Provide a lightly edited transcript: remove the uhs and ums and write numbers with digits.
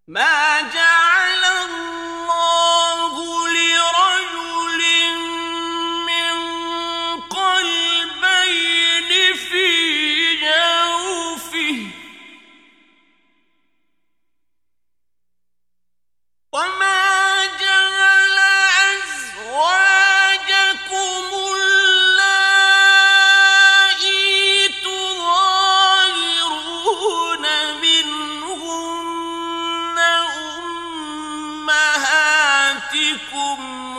ما جعل الله لرجل من قلبين في جوفه وما جعل أزواجكم اللائي تظاهرون منهن أمهاتكم